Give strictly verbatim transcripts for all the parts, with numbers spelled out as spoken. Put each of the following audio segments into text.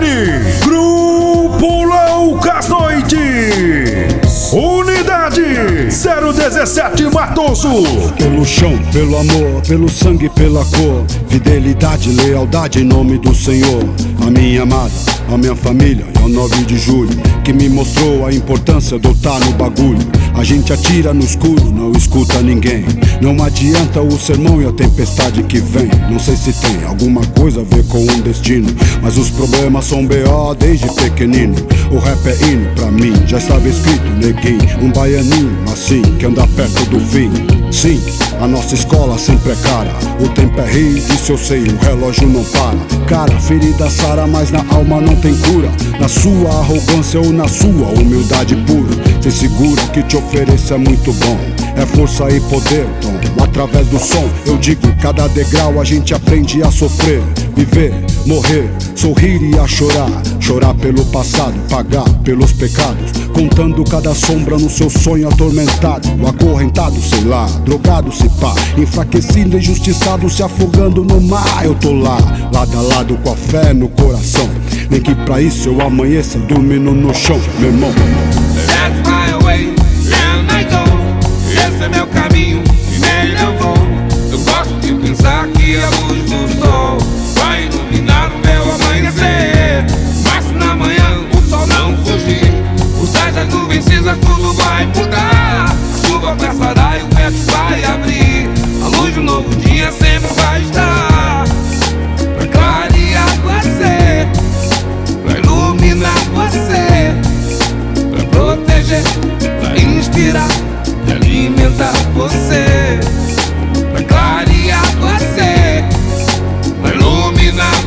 Une, Grupo Loucas Noites, Unidade zero dezessete Matoso. Pelo chão, pelo amor, pelo sangue, pela cor, fidelidade, lealdade em nome do Senhor. A minha amada, a minha família e ao nove de julho, que me mostrou a importância de eu estar no bagulho. A gente atira no escuro, não escuta ninguém. Não adianta o sermão e a tempestade que vem. Não sei se tem alguma coisa a ver com um destino, mas os problemas são B O desde pequenino. O rap é hino pra mim, já estava escrito, neguinho. Um baianinho assim, que anda perto do fim. Sim, a nossa escola sempre é cara. O tempo é rei, disso eu sei, o relógio não para. Cara, ferida sara, mas na alma não tem cura. Na sua arrogância ou na sua humildade pura. Cê segura que te ofereço é muito bom. É força e poder, Tom. Através do som, eu digo, cada degrau a gente aprende a sofrer. Viver, morrer, sorrir e a chorar. Chorar pelo passado, pagar pelos pecados. Contando cada sombra no seu sonho atormentado. Acorrentado, sei lá, drogado se pá. Enfraquecido, injustiçado, se afogando no mar. Eu tô lá, lado a lado com a fé no coração. Nem que pra isso eu amanheça dormindo no chão, meu irmão. That's my way, and I go. Esse é meu caminho e nele eu vou. Eu gosto de pensar que a luz do sol vai iluminar o meu amanhecer. Mas se na manhã o sol não fugir, por trás das nuvens cinzas tudo vai mudar. A chuva passará e o vento vai abrir. A luz do novo dia sempre vai estar pra clarear você, pra iluminar você, pra proteger, pra inspirar e alimentar você, pra clarear você, pra iluminar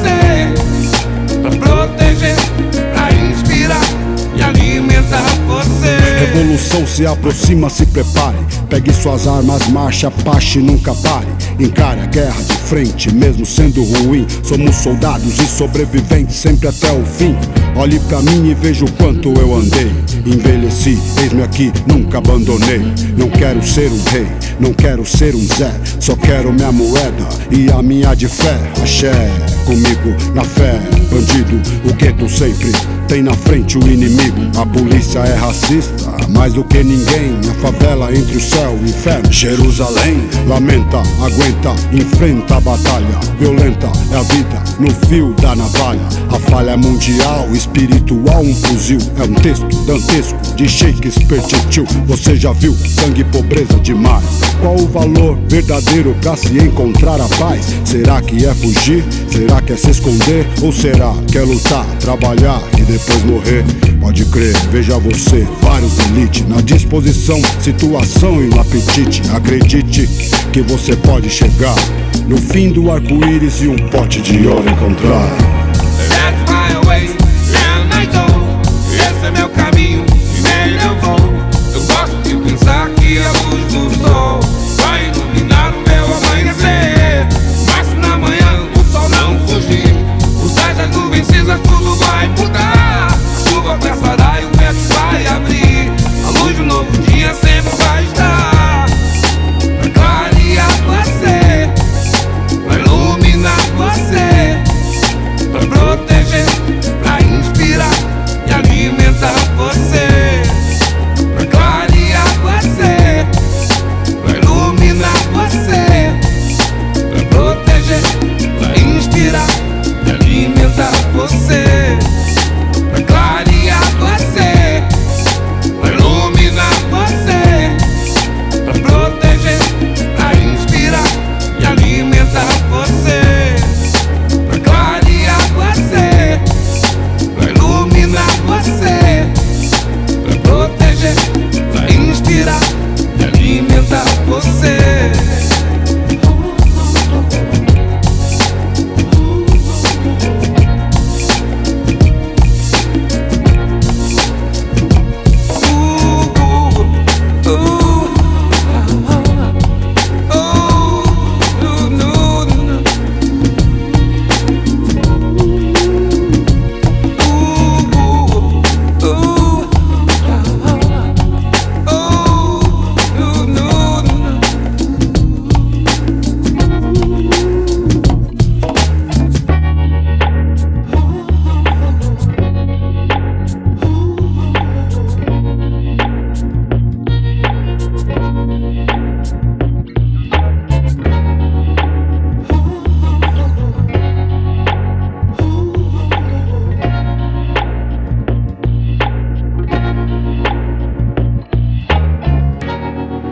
você, pra proteger, pra inspirar e alimentar você. Revolução se aproxima, se prepare. Pegue suas armas, marcha, pache, nunca pare. Encare a guerra de frente, mesmo sendo ruim. Somos soldados e sobreviventes sempre até o fim. Olhe pra mim e veja o quanto eu andei. Envelheci, eis-me aqui, nunca abandonei. Não quero ser um rei, não quero ser um Zé. Só quero minha moeda e a minha de fé. Axé, comigo na fé, bandido. O gueto sempre tem na frente o inimigo. A polícia é racista, mais do que ninguém. A favela entre o céu e o inferno. Jerusalém lamenta, aguenta, enfrenta a batalha. Violenta é a vida no fio da navalha. A falha é mundial, espiritual, um fuzil. É um texto dantesco de Shakespeare, tio. Você já viu sangue e pobreza demais? Qual o valor verdadeiro pra se encontrar a paz? Será que é fugir? Será que é se esconder? Ou será que é lutar, trabalhar e depois morrer? Pode crer, veja você, vários elite na disposição, situação e no apetite. Acredite que você pode chegar no fim do arco-íris e um pote de ouro encontrar.